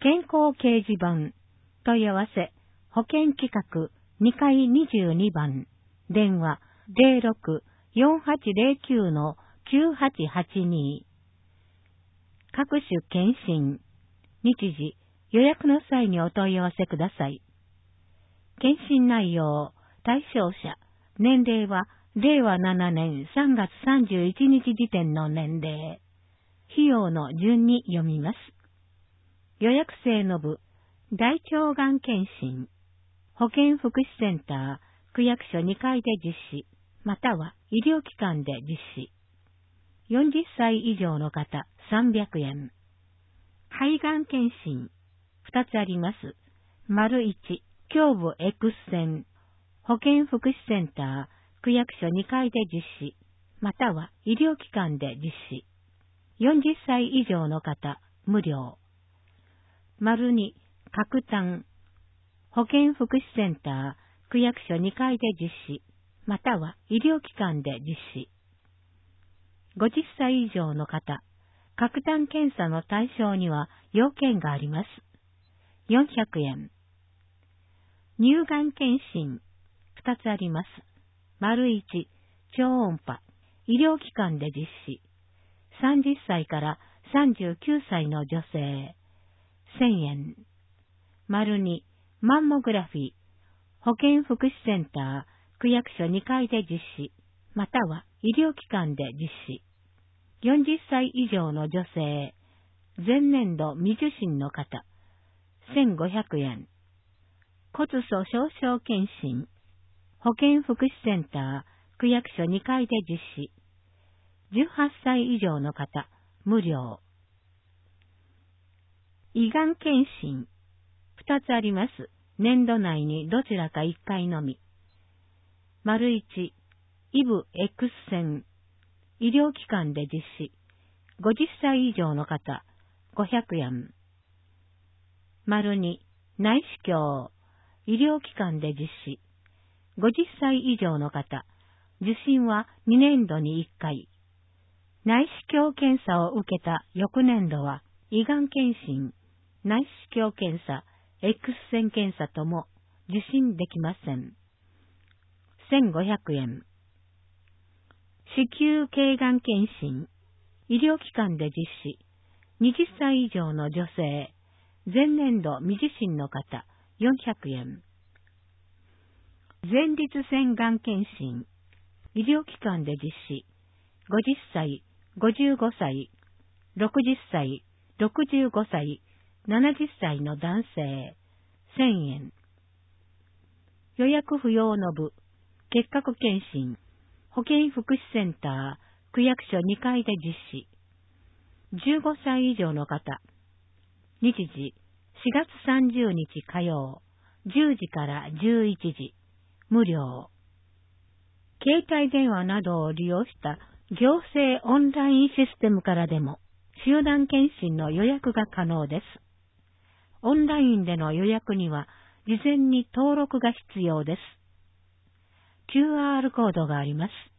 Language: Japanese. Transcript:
健康掲示板、問い合わせ、保険企画2階22番、電話06-4809-9882。各種検診、日時、予約の際にお問い合わせください。検診内容、対象者、年齢は令和7年3月31日時点の年齢。費用の順に読みます。予約制の部、大腸がん検診、保健福祉センター、区役所2階で実施、または医療機関で実施。40歳以上の方、300円。肺がん検診、2つあります。丸1、胸部 X 線、保健福祉センター、区役所2階で実施、または医療機関で実施。40歳以上の方、無料。丸2、角炭、保健福祉センター、区役所2階で実施、または医療機関で実施。50歳以上の方、角炭検査の対象には要件があります。400円。乳がん検診、2つあります。丸1、超音波、医療機関で実施。30歳から39歳の女性、1000円。丸2、マンモグラフィー、保健福祉センター、区役所2階で実施、または医療機関で実施。40歳以上の女性、前年度未受診の方、1500円。骨粗鬆症検診、保健福祉センター、区役所2階で実施。18歳以上の方、無料。胃がん検診、2つあります。年度内にどちらか1回のみ。丸1、イブ X 線、医療機関で実施。50歳以上の方、500円。丸2、内視鏡、医療機関で実施。50歳以上の方、受診は2年度に1回。内視鏡検査を受けた翌年度は、胃がん検診、内視鏡検査、X 線検査とも受診できません。1500円。子宮頸がん検診、医療機関で実施。20歳以上の女性、前年度未受診の方、400円。前立腺がん検診、医療機関で実施。50歳、55歳、60歳、65歳、70歳の男性、1000円。予約不要の部、結核検診、保健福祉センター、区役所2階で実施。15歳以上の方、日時、4月30日火曜、10時から11時、無料。携帯電話などを利用した行政オンラインシステムからでも、集団検診の予約が可能です。オンラインでの予約には、事前に登録が必要です。QR コードがあります。